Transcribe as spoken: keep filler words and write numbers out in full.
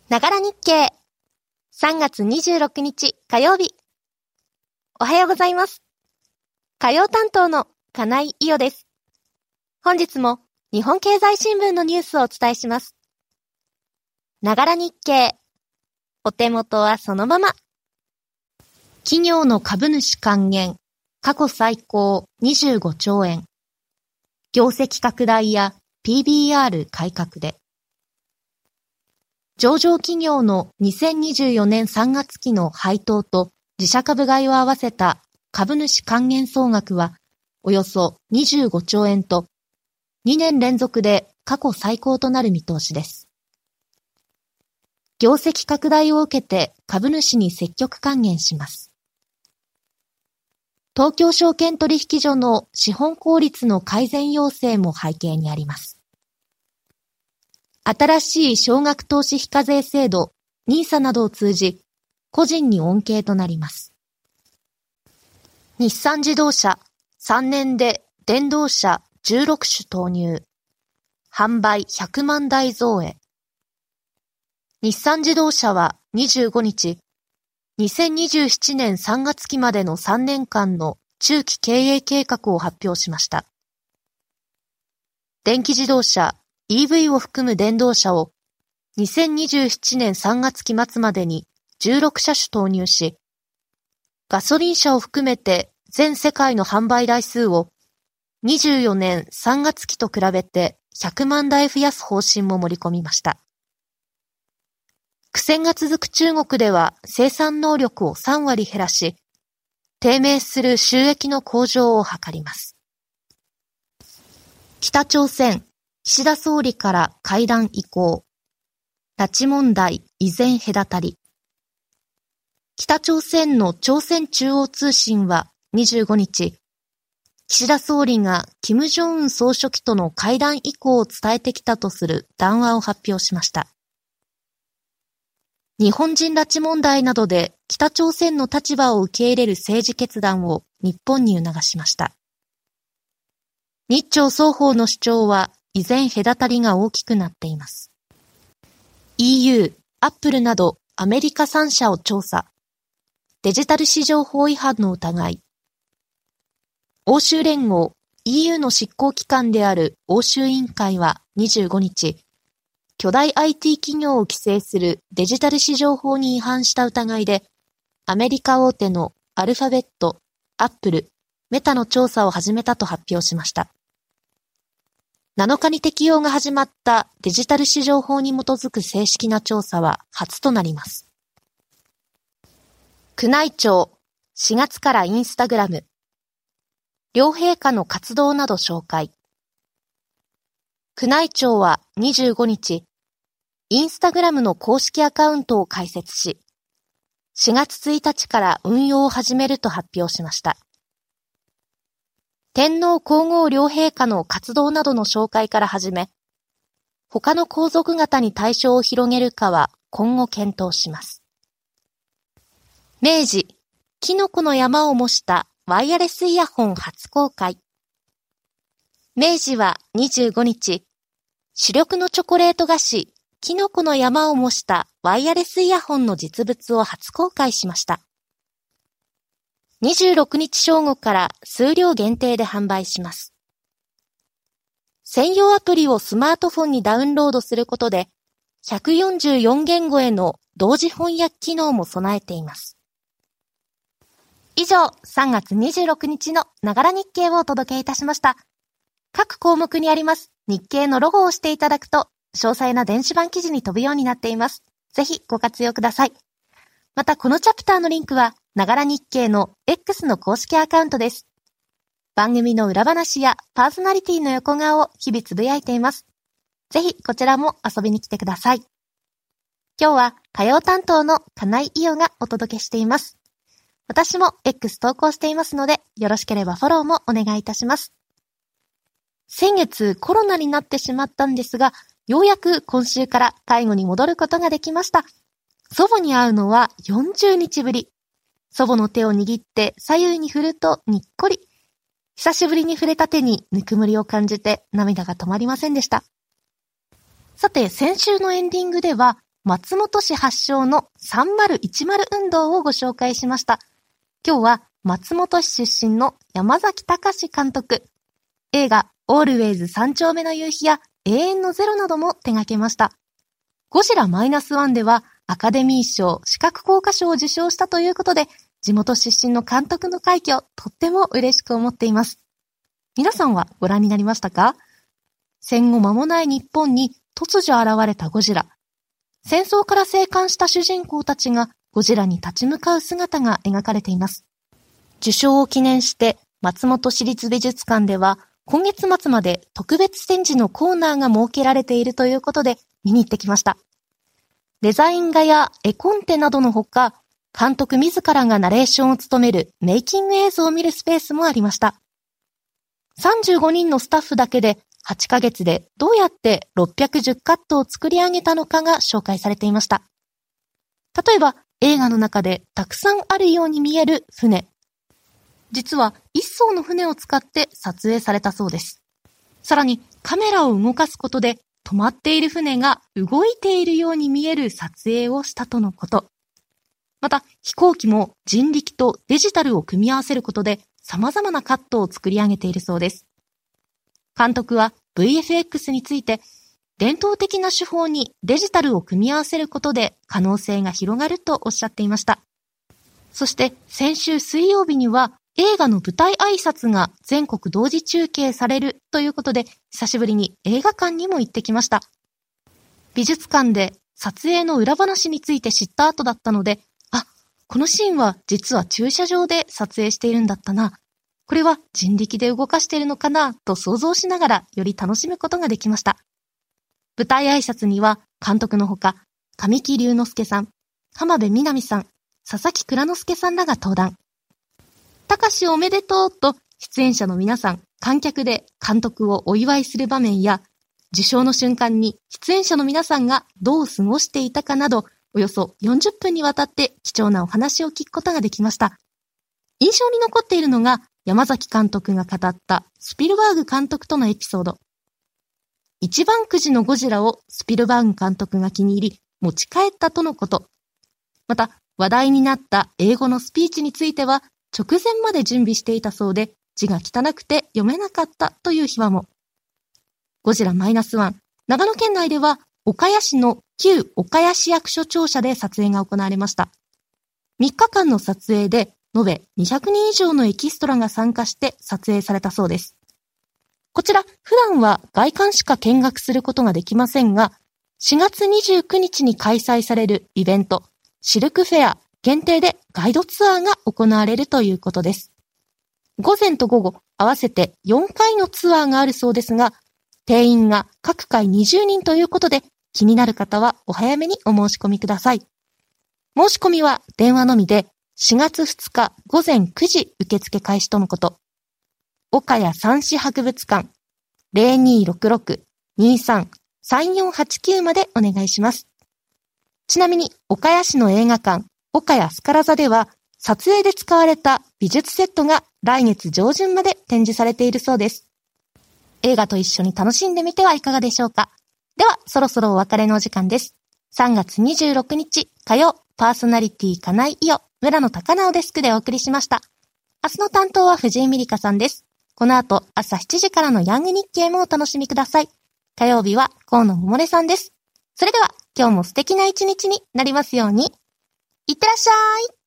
ながら日経。さんがつにじゅうろくにち火曜日。おはようございます。火曜担当の金井伊代です。本日も日本経済新聞のニュースをお伝えします。ながら日経。お手元はそのまま。企業の株主還元、過去最高にじゅうごちょうえん。業績拡大や ピービーアール 改革で。上場企業のにせんにじゅうよねんさんがつきの配当と自社株買いを合わせた株主還元総額はおよそにじゅうごちょうえんとにねん連続で過去最高となる見通しです。業績拡大を受けて株主に積極還元します。東京証券取引所の資本効率の改善要請も背景にあります。新しい少額投資非課税制度 ニーサ などを通じ、個人に恩恵となります。日産自動車、さんねんで電動車じゅうろくしゅ投入。販売ひゃくまんだい増へ。日産自動車はにじゅうごにち、にせんにじゅうななねんさんがつきまでのさんねんかんの中期経営計画を発表しました。電気自動車、イーブイ を含む電動車をにせんにじゅうななねんさんがつきまつまでにじゅうろくしゃしゅ投入し、ガソリン車を含めて全世界の販売台数をにじゅうよねんさんがつきと比べてひゃくまんだい増やす方針も盛り込みました。苦戦が続く中国では生産能力をさんわり減らし、低迷する収益の向上を図ります。北朝鮮、岸田総理から会談意向。拉致問題依然隔たり。北朝鮮の朝鮮中央通信はにじゅうごにち、岸田総理が金正恩総書記との会談意向を伝えてきたとする談話を発表しました。日本人拉致問題などで北朝鮮の立場を受け入れる政治決断を日本に促しました。日朝双方の主張は依然隔たりが大きくなっています。イーユー、アップルなどアメリカさんしゃを調査。デジタル市場法違反の疑い。欧州連合、イーユー の執行機関である欧州委員会はにじゅうごにち、巨大 アイティー 企業を規制するデジタル市場法に違反した疑いで、アメリカ大手のアルファベット、アップル、メタの調査を始めたと発表しました。なのかに適用が始まったデジタル市場法に基づく正式な調査は初となります。宮内庁、しがつからインスタグラム。両陛下の活動など紹介。宮内庁はにじゅうごにち、インスタグラムの公式アカウントを開設し、しがつついたちから運用を始めると発表しました。天皇皇后両陛下の活動などの紹介から始め、他の皇族方に対象を広げるかは今後検討します。明治、キノコの山を模したワイヤレスイヤホン初公開。明治はにじゅうごにち、主力のチョコレート菓子、キノコの山を模したワイヤレスイヤホンの実物を初公開しました。にじゅうろくにち正午から数量限定で販売します。専用アプリをスマートフォンにダウンロードすることで、ひゃくよんじゅうよんげんごへの同時翻訳機能も備えています。以上、さんがつにじゅうろくにちのながら日経をお届けいたしました。各項目にあります日経のロゴを押していただくと、詳細な電子版記事に飛ぶようになっています。ぜひご活用ください。またこのチャプターのリンクは、ながら日経の X の公式アカウントです。番組の裏話やパーソナリティの横顔を日々つぶやいています。ぜひこちらも遊びに来てください。今日は火曜担当の金井伊代がお届けしています。私も X 投稿していますので、よろしければフォローもお願いいたします。先月コロナになってしまったんですが、ようやく今週から介護に戻ることができました。祖母に会うのはよんじゅうにちぶり。祖母の手を握って左右に振るとにっこり。久しぶりに触れた手にぬくもりを感じて涙が止まりませんでした。さて、先週のエンディングでは、 松本市発祥のさんまるいちまる運動をご紹介しました。今日は松本市出身の山崎隆監督。映画オールウェイズ三丁目の夕日や永遠のゼロなども手掛けました。ゴジラマイナスワンではアカデミー賞視覚効果賞を受賞したということで、地元出身の監督の快挙、とっても嬉しく思っています。皆さんはご覧になりましたか？戦後間もない日本に突如現れたゴジラ。戦争から生還した主人公たちがゴジラに立ち向かう姿が描かれています。受賞を記念して松本市立美術館では今月末まで特別展示のコーナーが設けられているということで見に行ってきました。デザイン画や絵コンテなどのほか、監督自らがナレーションを務めるメイキング映像を見るスペースもありました。さんじゅうごにんのスタッフだけではちかげつでどうやってろっぴゃくじゅうカットを作り上げたのかが紹介されていました。例えば映画の中でたくさんあるように見える船。実は一艘の船を使って撮影されたそうです。さらにカメラを動かすことで止まっている船が動いているように見える撮影をしたとのこと。また飛行機も人力とデジタルを組み合わせることで様々なカットを作り上げているそうです。監督は ブイエフエックス について伝統的な手法にデジタルを組み合わせることで可能性が広がるとおっしゃっていました。そして先週水曜日には映画の舞台挨拶が全国同時中継されるということで久しぶりに映画館にも行ってきました。美術館で撮影の裏話について知った後だったので、あ、このシーンは実は駐車場で撮影しているんだったな。これは人力で動かしているのかなと想像しながらより楽しむことができました。舞台挨拶には監督のほか、神木隆之介さん、浜辺美波さん、佐々木蔵之介さんらが登壇。たかしおめでとうと出演者の皆さん、観客で監督をお祝いする場面や、受賞の瞬間に出演者の皆さんがどう過ごしていたかなど、およそよんじゅっぷんにわたって貴重なお話を聞くことができました。印象に残っているのが、山崎監督が語ったスピルバーグ監督とのエピソード。一番くじのゴジラをスピルバーグ監督が気に入り持ち帰ったとのこと。また話題になった英語のスピーチについては直前まで準備していたそうで字が汚くて読めなかったという秘話も。ゴジラマイナスワン、長野県内では岡谷市の旧岡谷市役所庁舎で撮影が行われました。みっかかんの撮影で延べにひゃくにん以上のエキストラが参加して撮影されたそうです。こちら、普段は外観しか見学することができませんが、しがつにじゅうくにちに開催されるイベント、シルクフェア限定でガイドツアーが行われるということです。午前と午後、合わせてよんかいのツアーがあるそうですが、定員が各回にじゅうにんということで、気になる方はお早めにお申し込みください。申し込みは電話のみで、しがつふつか午前くじ受付開始とのこと。岡谷三市博物館 ゼロにーろくろく にーさん さんよんはちきゅう までお願いします。ちなみに岡谷市の映画館岡谷スカラ座では撮影で使われた美術セットが来月上旬まで展示されているそうです。映画と一緒に楽しんでみてはいかがでしょうか。ではそろそろお別れのお時間です。さんがつにじゅうろくにち火曜、パーソナリティ金井伊代、村野高直デスクでお送りしました。明日の担当は藤井美里香さんです。この後朝しちじからのヤング日経もお楽しみください。火曜日は河野桃音さんです。それでは今日も素敵な一日になりますように。いってらっしゃい。